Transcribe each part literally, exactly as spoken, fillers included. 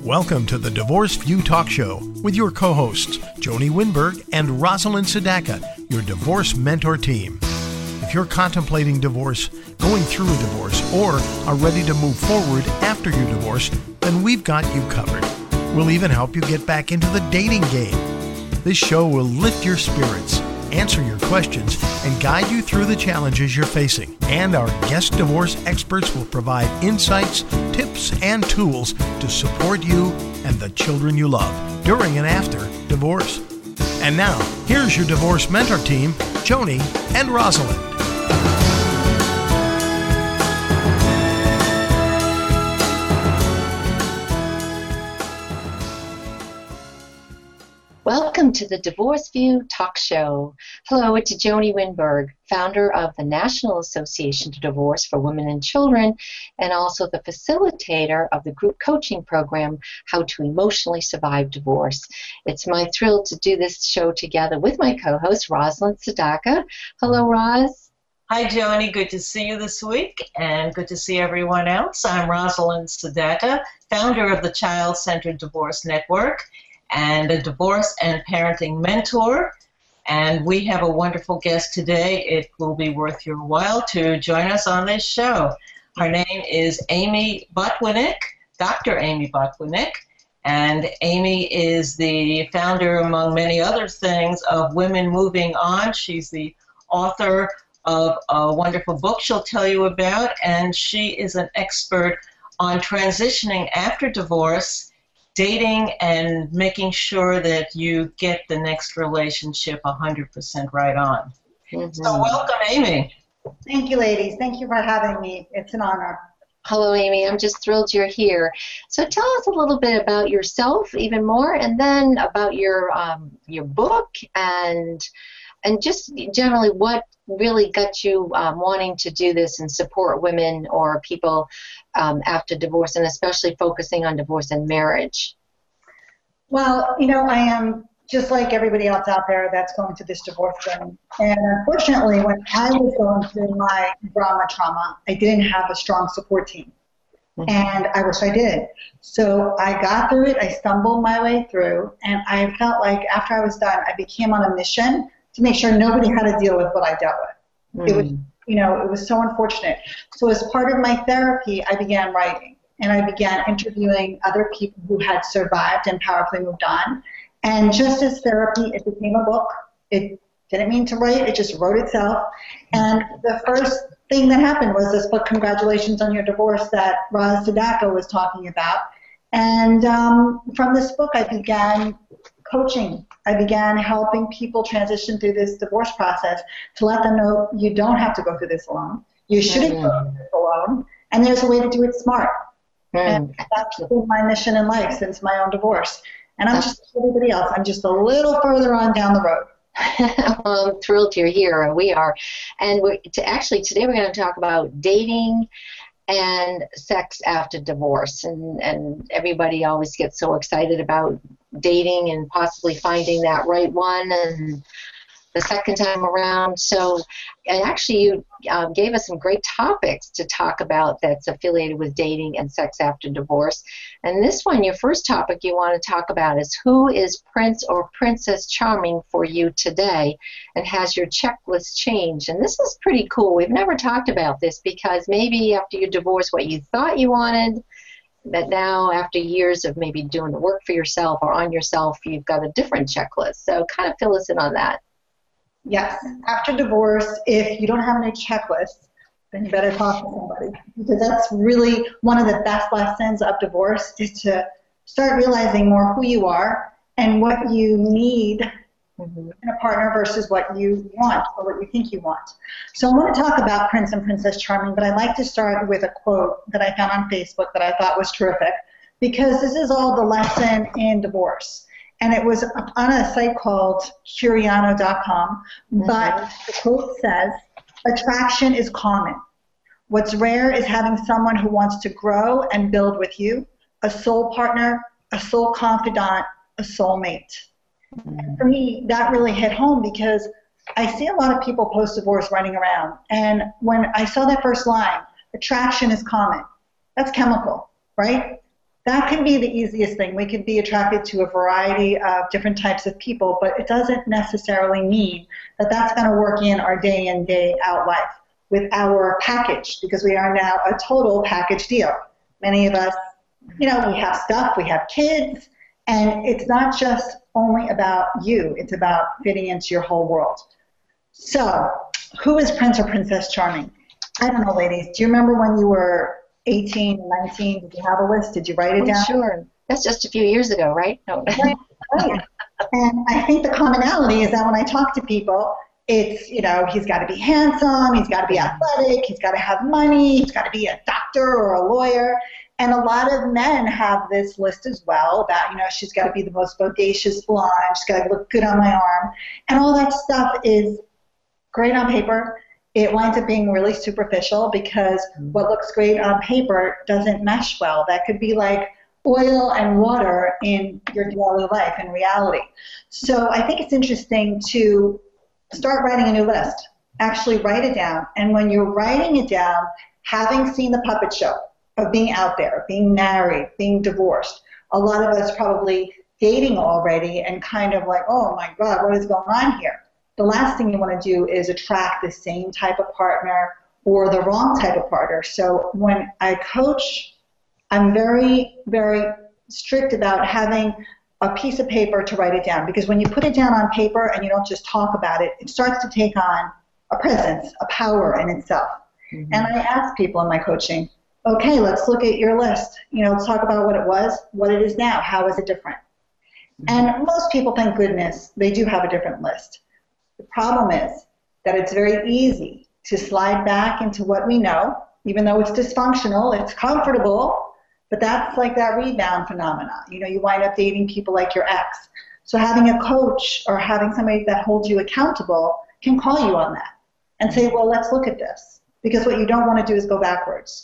Welcome to the Divorce View Talk Show with your co-hosts, Joni Winberg and Rosalind Sadaka, your divorce mentor team. If you're contemplating divorce, going through a divorce, or are ready to move forward after your divorce, then we've got you covered. We'll even help you get back into the dating game. This show will lift your spirits, answer your questions, and guide you through the challenges you're facing. And our guest divorce experts will provide insights, tips, and tools to support you and the children you love during and after divorce. And now, here's your divorce mentor team, Joni and Rosalind. Welcome to the Divorce View Talk Show. Hello, it's Joni Winberg, founder of the National Association to Divorce for Women and Children, and also the facilitator of the group coaching program, How to Emotionally Survive Divorce. It's my thrill to do this show together with my co-host, Rosalind Sadaka. Hello, Roz. Hi, Joni. Good to see you this week, and good to see everyone else. I'm Rosalind Sadaka, founder of the Child-Centered Divorce Network, and a divorce and parenting mentor. And we have a wonderful guest today. It will be worth your while to join us on this show. Her name is Amy Botwinick, Doctor Amy Botwinick, and Amy is the founder, among many other things, of Women Moving On. She's the author of a wonderful book she'll tell you about, and she is an expert on transitioning after divorce, dating, and making sure that you get the next relationship one hundred percent right on. Mm-hmm. So welcome, Amy. Thank you, ladies. Thank you for having me. It's an honor. Hello, Amy. I'm just thrilled you're here. So tell us a little bit about yourself, even more, and then about your um, your book, and and just generally what really got you um, wanting to do this and support women or people um, after divorce, and especially focusing on divorce and marriage. Well, you know, I am just like everybody else out there that's going through this divorce journey. And unfortunately, when I was going through my drama trauma, I didn't have a strong support team. Mm-hmm. And I wish I did. So I got through it. I stumbled my way through. And I felt like after I was done, I became on a mission to make sure nobody had to deal with what I dealt with. Mm. It was, you know, it was so unfortunate. So as part of my therapy, I began writing. And I began interviewing other people who had survived and powerfully moved on. And just as therapy, it became a book. It didn't mean to write. It just wrote itself. And the first thing that happened was this book, Congratulations on Your Divorce, that Roz Sadaka was talking about. And um, from this book, I began coaching. I began helping people transition through this divorce process to let them know you don't have to go through this alone. You shouldn't mm-hmm. go through this alone. And there's a way to do it smart. Mm. And that's been my mission in life since my own divorce. And I'm just like everybody else. I'm just a little further on down the road. Well, I'm thrilled you're here. We are. And we're, to actually, today we're going to talk about dating and sex after divorce. And, and everybody always gets so excited about dating and possibly finding that right one and the second time around. So, and actually you um, gave us some great topics to talk about that's affiliated with dating and sex after divorce. And this one, your first topic you want to talk about is who is Prince or Princess Charming for you today, and has your checklist changed? And this is pretty cool. We've never talked about this because maybe after your divorce, what you thought you wanted, that now after years of maybe doing the work for yourself or on yourself, you've got a different checklist. So kind of fill us in on that. Yes. After divorce, if you don't have any checklists, then you better talk to somebody. Because that's really one of the best lessons of divorce, is to start realizing more who you are and what you need mm-hmm. in a partner versus what you want or what you think you want. So I want to talk about Prince and Princess Charming, but I'd like to start with a quote that I found on Facebook that I thought was terrific, because this is all the lesson in divorce. And it was on a site called Curiano dot com, mm-hmm. but the quote says, "Attraction is common. What's rare is having someone who wants to grow and build with you, a soul partner, a soul confidant, a soulmate." Mm-hmm. And for me, that really hit home because I see a lot of people post-divorce running around. And when I saw that first line, attraction is common, that's chemical, right? That can be the easiest thing. We can be attracted to a variety of different types of people, but it doesn't necessarily mean that that's going to work in our day in, day out life with our package, because we are now a total package deal. Many of us, you know, we have stuff, we have kids, and it's not just only about you. It's about fitting into your whole world. So, who is Prince or Princess Charming? I don't know, ladies. Do you remember when you were eighteen, nineteen? Did you have a list? Did you write it down? Sure. That's just a few years ago, right? No. Right, right. And I think the commonality is that when I talk to people, it's, you know, he's got to be handsome, he's got to be athletic, he's got to have money, he's got to be a doctor or a lawyer. And a lot of men have this list as well about, you know, she's got to be the most bodacious blonde, she's got to look good on my arm. And all that stuff is great on paper. It winds up being really superficial because what looks great on paper doesn't mesh well. That could be like oil and water in your daily life in reality. So I think it's interesting to start writing a new list. Actually write it down. And when you're writing it down, having seen the puppet show of being out there, being married, being divorced, a lot of us probably dating already and kind of like, oh my God, what is going on here? The last thing you want to do is attract the same type of partner or the wrong type of partner. So when I coach, I'm very, very strict about having a piece of paper to write it down, because when you put it down on paper and you don't just talk about it, it starts to take on a presence, a power in itself. Mm-hmm. And I ask people in my coaching, okay, let's look at your list. You know, let's talk about what it was, what it is now, how is it different? Mm-hmm. And most people, thank goodness, they do have a different list. The problem is that it's very easy to slide back into what we know, even though it's dysfunctional, it's comfortable, but that's like that rebound phenomenon. You know, you wind up dating people like your ex. So having a coach or having somebody that holds you accountable can call you on that and say, well, let's look at this, because what you don't want to do is go backwards.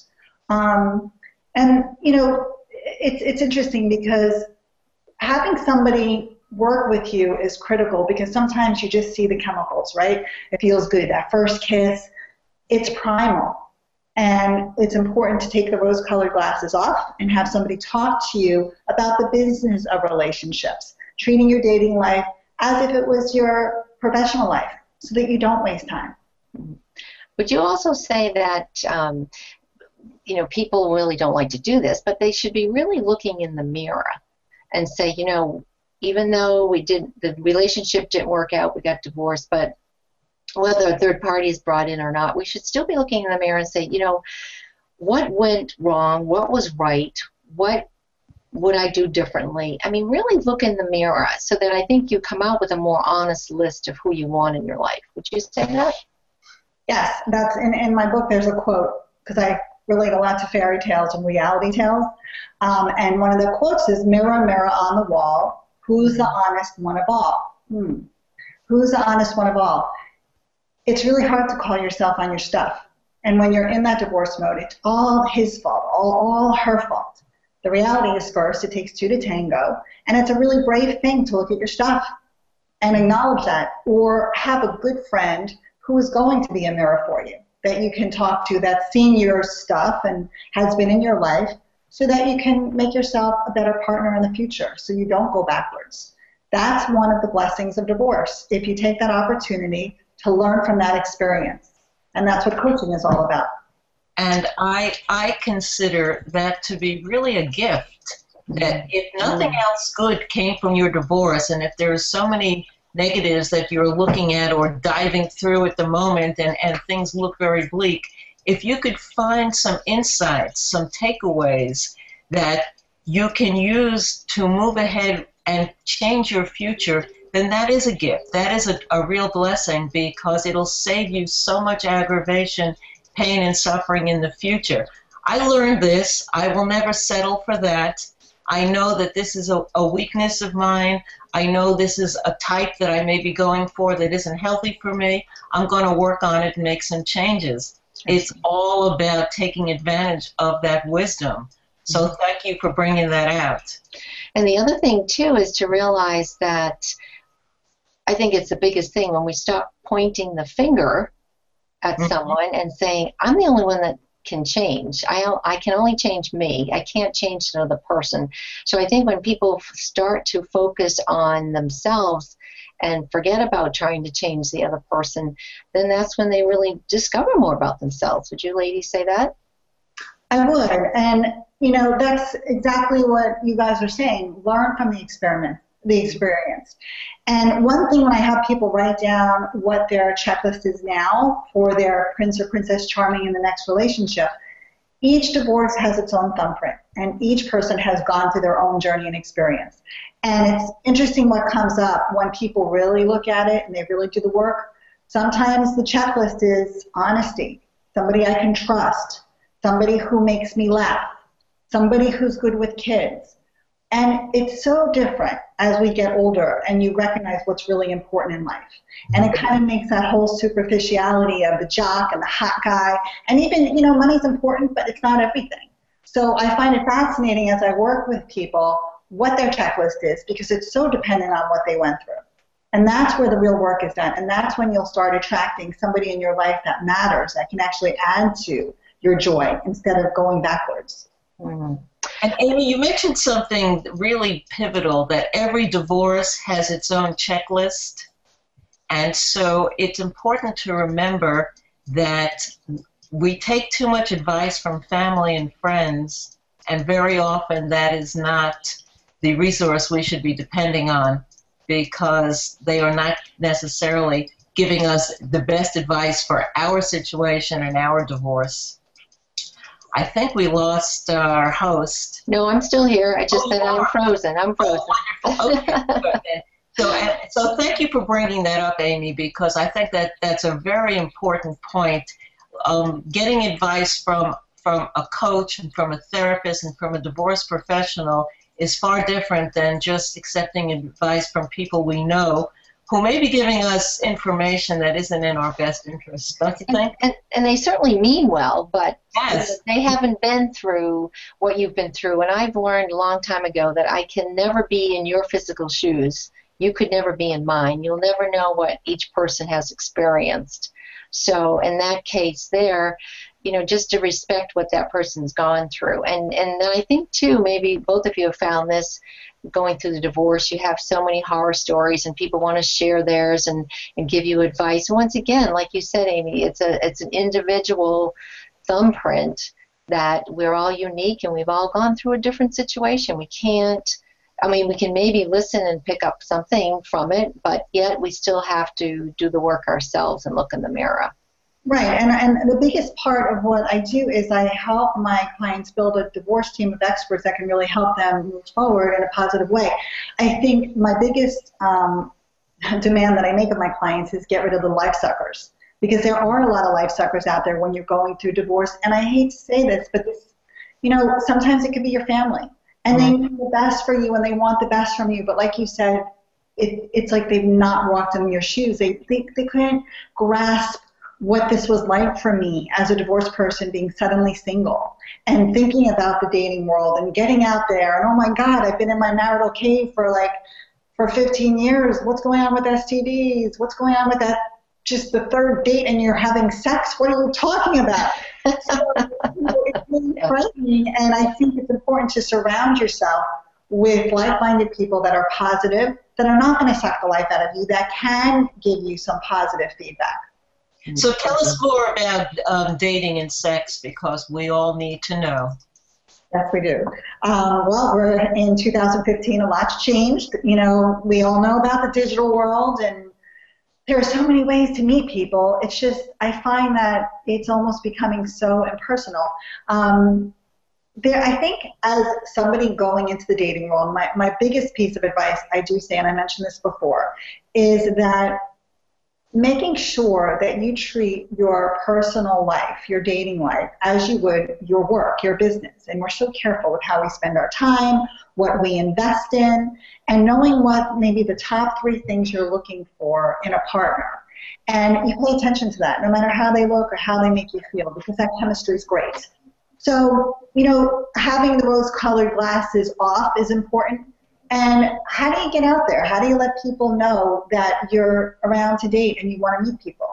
Um, and, you know, it's, it's interesting because having somebody work with you is critical, because sometimes you just see the chemicals, right? It feels good. That first kiss, it's primal. And it's important to take the rose-colored glasses off and have somebody talk to you about the business of relationships, treating your dating life as if it was your professional life, so that you don't waste time. Would you also say that, um, you know, people really don't like to do this, but they should be really looking in the mirror and say, you know, even though we did, the relationship didn't work out, we got divorced, but whether a third party is brought in or not, we should still be looking in the mirror and say, you know, what went wrong? What was right? What would I do differently? I mean, really look in the mirror so that I think you come out with a more honest list of who you want in your life. Would you say that? Yes, that's in, in my book. There's a quote, because I relate a lot to fairy tales and reality tales. Um, and one of the quotes is, mirror, mirror on the wall, who's the honest one of all? Hmm. Who's the honest one of all? It's really hard to call yourself on your stuff. And when you're in that divorce mode, it's all his fault, all, all her fault. The reality is, first, it takes two to tango, and it's a really brave thing to look at your stuff and acknowledge that, or have a good friend who is going to be a mirror for you, that you can talk to, that's seen your stuff and has been in your life, so that you can make yourself a better partner in the future, so you don't go backwards. That's one of the blessings of divorce, if you take that opportunity to learn from that experience. And that's what coaching is all about. And I I consider that to be really a gift, that if nothing else good came from your divorce, and if there are so many negatives that you're looking at or diving through at the moment, and, and things look very bleak, if you could find some insights, some takeaways that you can use to move ahead and change your future, then that is a gift. That is a, a real blessing, because it'll save you so much aggravation, pain, and suffering in the future. I learned this. I will never settle for that. I know that this is a, a weakness of mine. I know this is a type that I may be going for that isn't healthy for me. I'm going to work on it and make some changes. It's all about taking advantage of that wisdom. So thank you for bringing that out. And the other thing, too, is to realize that I think it's the biggest thing when we stop pointing the finger at mm-hmm. someone and saying, I'm the only one that can change. I, I can only change me. I can't change another person. So I think when people start to focus on themselves and forget about trying to change the other person, then that's when they really discover more about themselves. Would you ladies say that? I would. And, you know, that's exactly what you guys are saying. Learn from the experiment, the experience. And one thing when I have people write down what their checklist is now for their Prince or Princess Charming in the next relationship, each divorce has its own thumbprint, and each person has gone through their own journey and experience. And it's interesting what comes up when people really look at it and they really do the work. Sometimes the checklist is honesty, somebody I can trust, somebody who makes me laugh, somebody who's good with kids. And it's so different as we get older and you recognize what's really important in life. And it kind of makes that whole superficiality of the jock and the hot guy. And even, you know, money's important, but it's not everything. So I find it fascinating as I work with people what their checklist is, because it's so dependent on what they went through. And that's where the real work is done. And that's when you'll start attracting somebody in your life that matters, that can actually add to your joy instead of going backwards. Mm-hmm. And Amy, you mentioned something really pivotal, that every divorce has its own checklist. And so it's important to remember that we take too much advice from family and friends, and very often that is not the resource we should be depending on, because they are not necessarily giving us the best advice for our situation and our divorce. I think we lost our host. No, I'm still here. I just Oh, said you I'm are. frozen. I'm frozen. Oh, wonderful. Okay, good then. So, uh, so thank you for bringing that up, Amy, because I think that that's a very important point. Um, getting advice from, from a coach and from a therapist and from a divorce professional is far different than just accepting advice from people we know who may be giving us information that isn't in our best interest, don't you think? And, and, and they certainly mean well, but Yes. they haven't been through what you've been through. And I've learned a long time ago that I can never be in your physical shoes. You could never be in mine. You'll never know what each person has experienced. So in that case there, you know, just to respect what that person's gone through. And, and I think, too, maybe both of you have found this, going through the divorce, you have so many horror stories and people want to share theirs and, and give you advice. And once again, like you said, Amy, it's a it's an individual thumbprint that we're all unique and we've all gone through a different situation. We can't, I mean, we can maybe listen and pick up something from it, but yet we still have to do the work ourselves and look in the mirror. Right, and, and the biggest part of what I do is I help my clients build a divorce team of experts that can really help them move forward in a positive way. I think my biggest um, demand that I make of my clients is get rid of the life suckers, because there are a lot of life suckers out there when you're going through divorce. And I hate to say this, but this, you know, sometimes it could be your family, and they need the best for you and they want the best from you. But like you said, it, it's like they've not walked in your shoes. They, they, they couldn't grasp what this was like for me as a divorced person, being suddenly single and thinking about the dating world and getting out there. And oh my God, I've been in my marital cave for like for fifteen years. What's going on with S T Ds? What's going on with that? Just the third date and you're having sex? What are you talking about? So, it's really frightening, and I think it's important to surround yourself with like-minded people that are positive, that are not going to suck the life out of you, that can give you some positive feedback. So tell us more about um, dating and sex, because we all need to know. Yes, we do. Um, well, we're in two thousand fifteen. A lot's changed. You know, we all know about the digital world, and there are so many ways to meet people. It's just, I find that it's almost becoming so impersonal. Um, there, I think as somebody going into the dating world, my, my biggest piece of advice, I do say, and I mentioned this before, is that making sure that you treat your personal life, your dating life, as you would your work, your business. And we're so careful with how we spend our time, what we invest in, and knowing what maybe the top three things you're looking for in a partner. And you pay attention to that, no matter how they look or how they make you feel, because that chemistry is great. So, you know, having the rose-colored glasses off is important. And how do you get out there? How do you let people know that you're around to date and you want to meet people?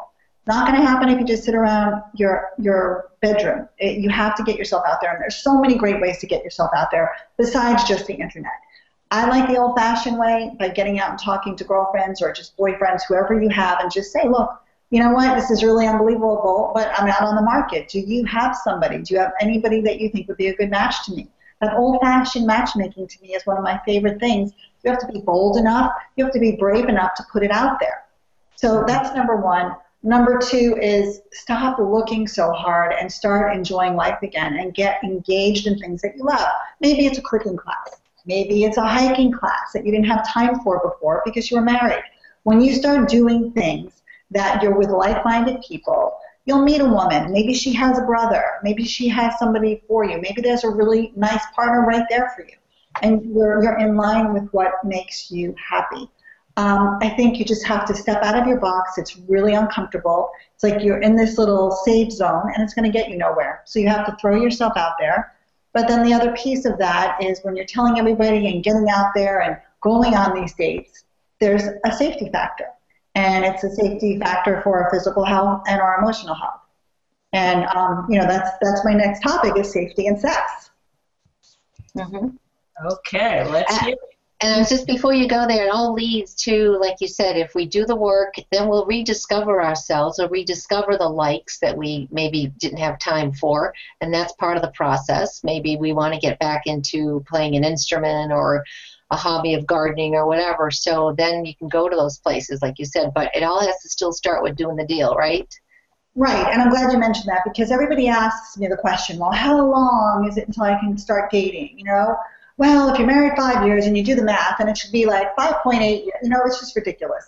Not going to happen if you just sit around your your bedroom. It, you have to get yourself out there, and there's so many great ways to get yourself out there besides just the internet. I like the old-fashioned way by getting out and talking to girlfriends or just boyfriends, whoever you have, and just say, look, you know what, this is really unbelievable, but I'm out on the market. Do you have somebody? Do you have anybody that you think would be a good match to me? That old-fashioned matchmaking to me is one of my favorite things. You have to be bold enough. You have to be brave enough to put it out there. So that's number one. Number two is stop looking so hard and start enjoying life again and get engaged in things that you love. Maybe it's a cooking class. Maybe it's a hiking class that you didn't have time for before because you were married. When you start doing things that you're with like-minded people, you'll meet a woman. Maybe she has a brother. Maybe she has somebody for you. Maybe there's a really nice partner right there for you. And you're, you're in line with what makes you happy. Um, I think you just have to step out of your box. It's really uncomfortable. It's like you're in this little safe zone, and it's going to get you nowhere. So you have to throw yourself out there. But then the other piece of that is when you're telling everybody and getting out there and going on these dates, there's a safety factor. And it's a safety factor for our physical health and our emotional health. And, um, you know, that's that's my next topic is safety and sex. Mm-hmm. Okay, let's hear it. And just before you go there, it all leads to, like you said, if we do the work, then we'll rediscover ourselves or rediscover the likes that we maybe didn't have time for, and that's part of the process. Maybe we want to get back into playing an instrument or a hobby of gardening or whatever, so then you can go to those places, like you said, but it all has to still start with doing the deal, right? Right, and I'm glad you mentioned that because everybody asks me the question, well, how long is it until I can start dating, you know? Well, if you're married five years and you do the math, and it should be like five point eight years. You know, it's just ridiculous.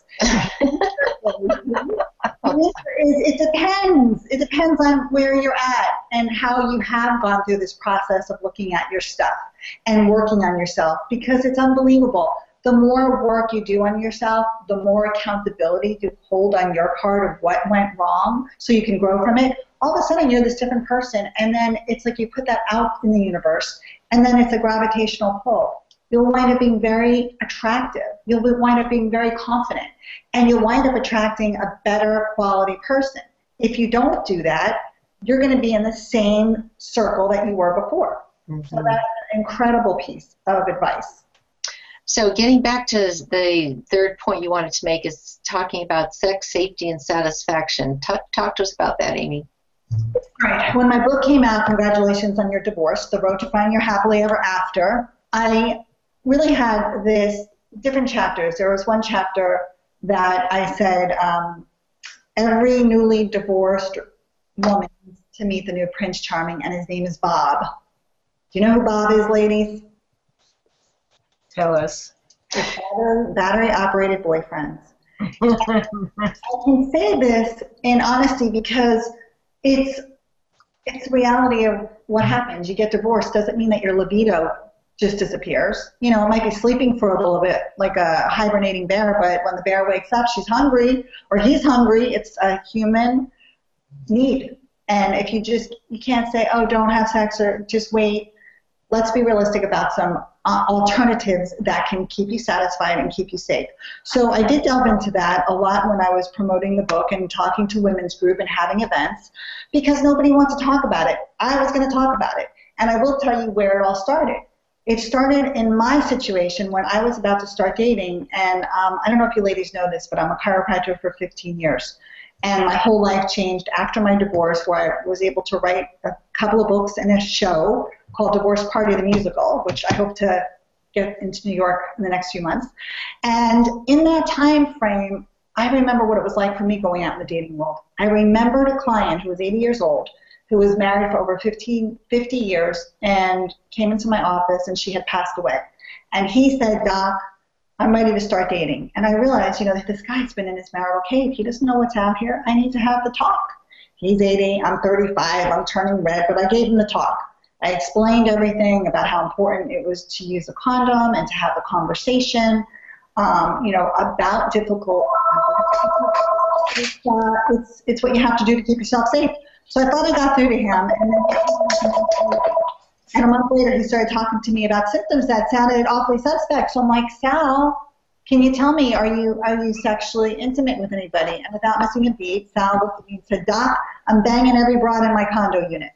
The answer is, it depends. It depends on where you're at and how you have gone through this process of looking at your stuff and working on yourself, because it's unbelievable. The more work you do on yourself, the more accountability you hold on your part of what went wrong so you can grow from it. All of a sudden, you're this different person, and then it's like you put that out in the universe, and then it's a gravitational pull. You'll wind up being very attractive. You'll wind up being very confident, and you'll wind up attracting a better quality person. If you don't do that, you're going to be in the same circle that you were before. Mm-hmm. So that's an incredible piece of advice. So getting back to the third point you wanted to make is talking about sex, safety, and satisfaction. Talk, talk to us about that, Amy. Right. When my book came out, Congratulations on Your Divorce, The Road to Finding Your Happily Ever After, I really had this different chapters. There was one chapter that I said, um, every newly divorced woman needs to meet the new Prince Charming, and his name is Bob. Do you know who Bob is, ladies? Tell us. It's battery-operated boyfriends. I can say this in honesty because it's it's the reality of what happens. You get divorced. Doesn't mean that your libido just disappears. You know, it might be sleeping for a little bit like a hibernating bear, but when the bear wakes up, she's hungry or he's hungry. It's a human need. And if you just, you can't say, oh, don't have sex or just wait. Let's be realistic about some uh, alternatives that can keep you satisfied and keep you safe. So I did delve into that a lot when I was promoting the book and talking to women's group and having events because nobody wants to talk about it. I was going to talk about it. And I will tell you where it all started. It started in my situation when I was about to start dating. And um, I don't know if you ladies know this, but I'm a chiropractor for fifteen years. And my whole life changed after my divorce, where I was able to write a couple of books and a show called Divorce Party the Musical, which I hope to get into New York in the next few months. And in that time frame, I remember what it was like for me going out in the dating world. I remembered a client who was eighty years old, who was married for over fifteen, fifty years, and came into my office, and she had passed away. And he said, Doc, I'm ready to start dating. And I realized, you know, that this guy's been in his marital cave. He doesn't know what's out here. I need to have the talk. He's eighty, I'm thirty-five, I'm turning red, but I gave him the talk. I explained everything about how important it was to use a condom and to have a conversation, um, you know, about difficult. It's, uh, it's, it's what you have to do to keep yourself safe. So I thought I got through to him, and then and a month later he started talking to me about symptoms that sounded awfully suspect. So I'm like, Sal, can you tell me, are you are you sexually intimate with anybody? And without missing a beat, Sal looked at me and said, Doc, I'm banging every broad in my condo unit.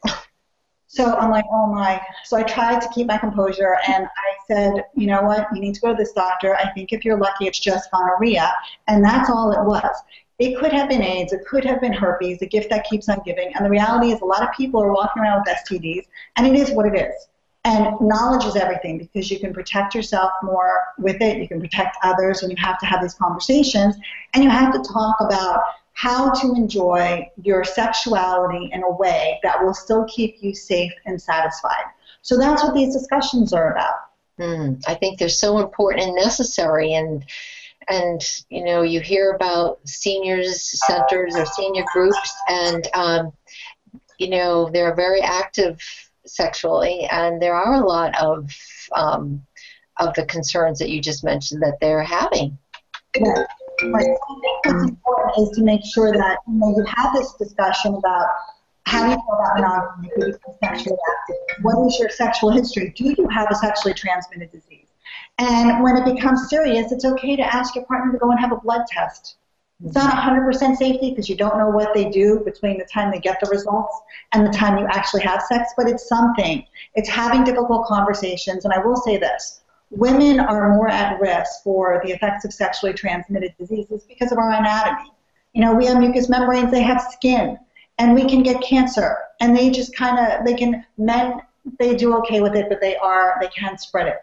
So I'm like, oh my. So I tried to keep my composure, and I said, you know what, you need to go to this doctor. I think if you're lucky, it's just gonorrhea. And that's all it was. It could have been AIDS. It could have been herpes, a gift that keeps on giving. And the reality is a lot of people are walking around with S T Ds, and it is what it is. And knowledge is everything, because you can protect yourself more with it. You can protect others, and you have to have these conversations. And you have to talk about how to enjoy your sexuality in a way that will still keep you safe and satisfied. So that's what these discussions are about. Mm, I think they're so important and necessary. And, and you know, you hear about seniors centers or senior groups, and, um, you know, they're very active sexually, and there are a lot of um, of the concerns that you just mentioned that they're having. Right. Right. What's important is to make sure that, you know, you have this discussion about how do you feel about monogamy, who becomes sexually active, what is your sexual history, do you have a sexually transmitted disease? And when it becomes serious, it's okay to ask your partner to go and have a blood test. It's not one hundred percent safety, because you don't know what they do between the time they get the results and the time you actually have sex, but it's something. It's having difficult conversations, and I will say this. Women are more at risk for the effects of sexually transmitted diseases because of our anatomy. You know, we have mucous membranes, they have skin, and we can get cancer, and they just kind of, they can, men, they do okay with it, but they are, they can spread it.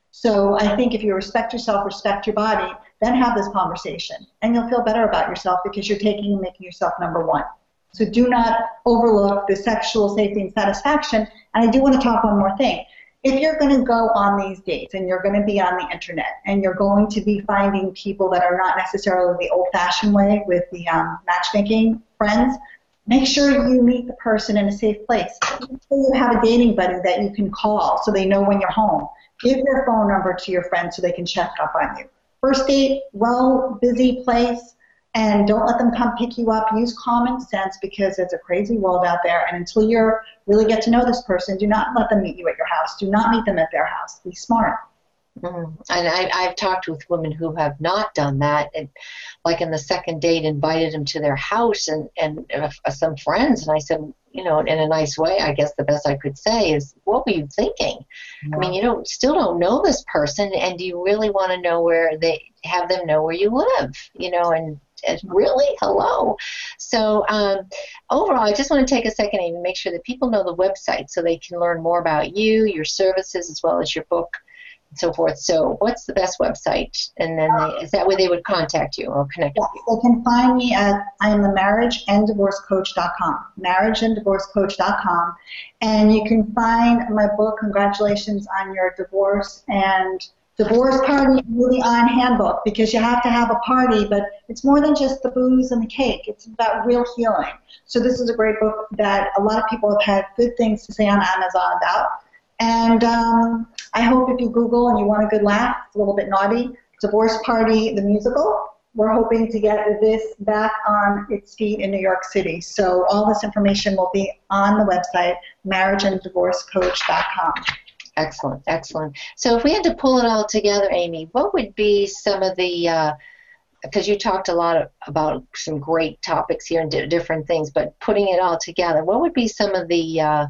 So I think if you respect yourself, respect your body, then have this conversation, and you'll feel better about yourself because you're taking and making yourself number one. So do not overlook the sexual safety and satisfaction. And I do want to talk one more thing. If you're going to go on these dates and you're going to be on the internet and you're going to be finding people that are not necessarily the old-fashioned way with the um, matchmaking friends, make sure you meet the person in a safe place. Make sure you have a dating buddy that you can call so they know when you're home. Give your phone number to your friends so they can check up on you. First date, well, busy place, and don't let them come pick you up. Use common sense, because it's a crazy world out there, and until you really get to know this person, do not let them meet you at your house. Do not meet them at their house. Be smart. Mm. And I, I've talked with women who have not done that, and like in the second date invited them to their house and, and uh, some friends, and I said, you know, in a nice way, I guess the best I could say is, what were you thinking? Yeah. I mean, you don't still don't know this person, and do you really want to know where they have them know where you live, you know, and really, hello. So um, overall, I just want to take a second and make sure that people know the website so they can learn more about you, your services, as well as your book, and so forth. So what's the best website? And then they, is that where they would contact you or connect yes, with you? They can find me at I am the marriage and divorce coach dot com, marriage and divorce coach dot com. And you can find my book, Congratulations on Your Divorce, and Divorce Party Really On Handbook, because you have to have a party, but it's more than just the booze and the cake. It's about real healing. So this is a great book that a lot of people have had good things to say on Amazon about. And um, I hope if you Google and you want a good laugh, it's a little bit naughty, Divorce Party the Musical. We're hoping to get this back on its feet in New York City. So all this information will be on the website, marriage and divorce coach dot com. Excellent, excellent. So if we had to pull it all together, Amy, what would be some of the, uh, because you talked a lot of, about some great topics here and di- different things, but putting it all together, what would be some of the uh,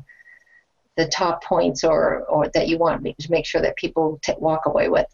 the top points or, or that you want to make sure that people t- walk away with?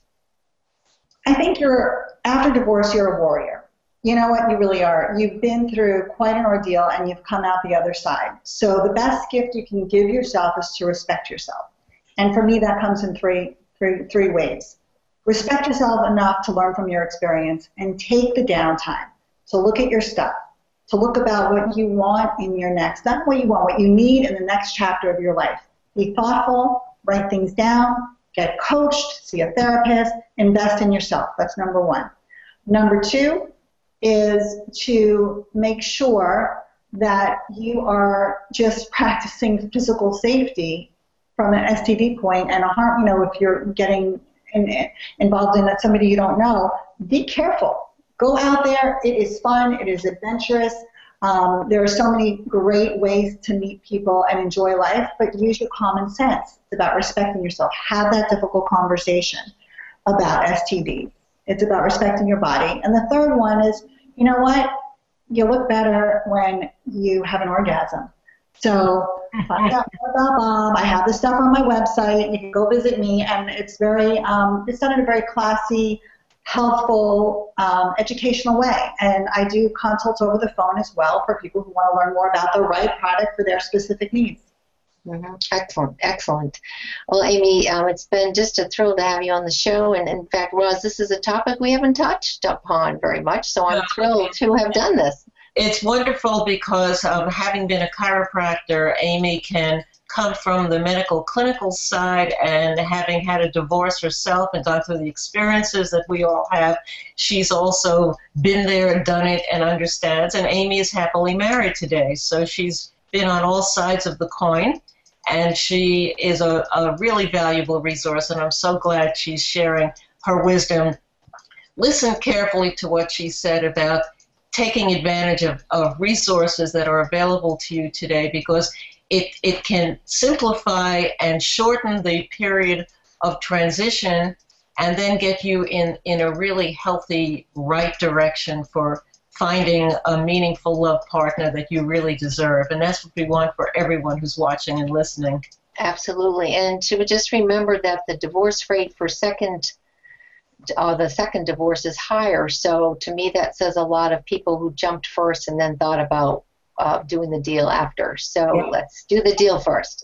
I think you're, after divorce, you're a warrior. You know what? You really are. You've been through quite an ordeal, and you've come out the other side. So the best gift you can give yourself is to respect yourself. And for me, that comes in three, three, three ways. Respect yourself enough to learn from your experience and take the downtime to look at your stuff, to look about what you want in your next, not what you want, what you need in the next chapter of your life. Be thoughtful, write things down, get coached, see a therapist, invest in yourself. That's number one. Number two is to make sure that you are just practicing physical safety from an S T D point and a harm, you know, if you're getting in, involved in somebody you don't know, be careful. Go out there. It is fun. It is adventurous. Um, there are so many great ways to meet people and enjoy life, but use your common sense. It's about respecting yourself. Have that difficult conversation about S T Ds. It's about respecting your body. And the third one is, you know what? You look better when you have an orgasm. So find out more about Bob. I have this stuff on my website. You can go visit me, and it's very, um, it's done in a very classy, healthful, um, educational way. And I do consults over the phone as well for people who want to learn more about the right product for their specific needs. Mm-hmm. Excellent, excellent. Well, Amy, um, it's been just a thrill to have you on the show. And in fact, Roz, this is a topic we haven't touched upon very much, so I'm thrilled to have done this. It's wonderful because um, having been a chiropractor, Amy can come from the medical clinical side, and having had a divorce herself and gone through the experiences that we all have, she's also been there, done it, and understands. And Amy is happily married today, so she's been on all sides of the coin, and she is a, a really valuable resource, and I'm so glad she's sharing her wisdom. Listen carefully to what she said about taking advantage of, of resources that are available to you today, because it, it can simplify and shorten the period of transition and then get you in, in a really healthy, right direction for finding a meaningful love partner that you really deserve. And that's what we want for everyone who's watching and listening. Absolutely. And to just remember that the divorce rate for second Uh, the second divorce is higher. So to me, that says a lot of people who jumped first and then thought about uh, doing the deal after. So yeah. Let's do the deal first.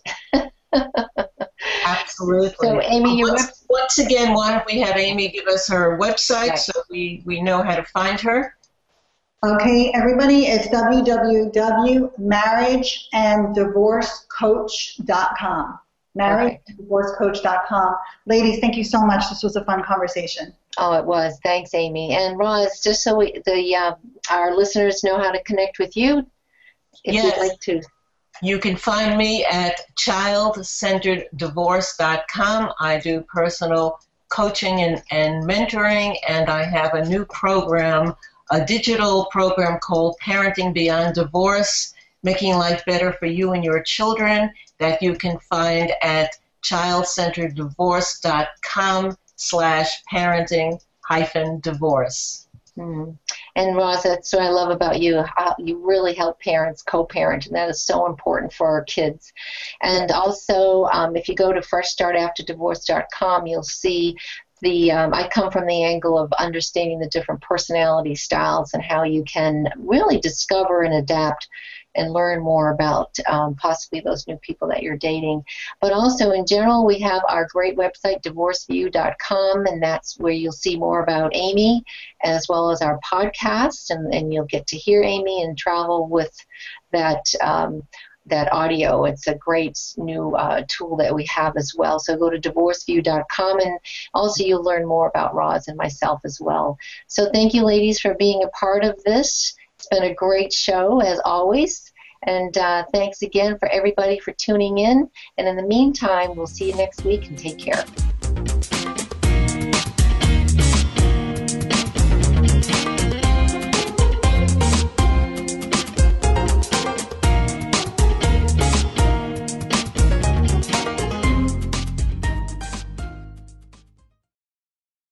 Absolutely. So Amy, you once, once again, why don't we have Amy give us her website right. so we, we know how to find her? Okay, everybody, it's w w w dot marriage and divorce coach dot com. marriage and divorce coach dot com. Ladies, thank you so much. This was a fun conversation. Oh, it was. Thanks, Amy. And Roz, just so we, the uh, our listeners know how to connect with you, if yes. you'd like to. You can find me at child centered divorce dot com. I do personal coaching and, and mentoring, and I have a new program, a digital program called Parenting Beyond Divorce, Making Life Better for You and Your Children, that you can find at child centered divorce dot com slash parenting hyphen divorce. Mm-hmm. And Roz, that's what I love about you. How you really help parents co-parent, and that is so important for our kids. And also, um, if you go to fresh start after divorce dot com, you'll see the, um, I come from the angle of understanding the different personality styles and how you can really discover and adapt and learn more about um, possibly those new people that you're dating. But also in general, we have our great website, divorce view dot com, and that's where you'll see more about Amy, as well as our podcast, and, and you'll get to hear Amy and travel with that um, that audio. It's a great new uh, tool that we have as well. So go to divorce view dot com, and also you'll learn more about Roz and myself as well. So thank you, ladies, for being a part of this. It's been a great show, as always. And uh, thanks again for everybody for tuning in. And in the meantime, we'll see you next week, and take care.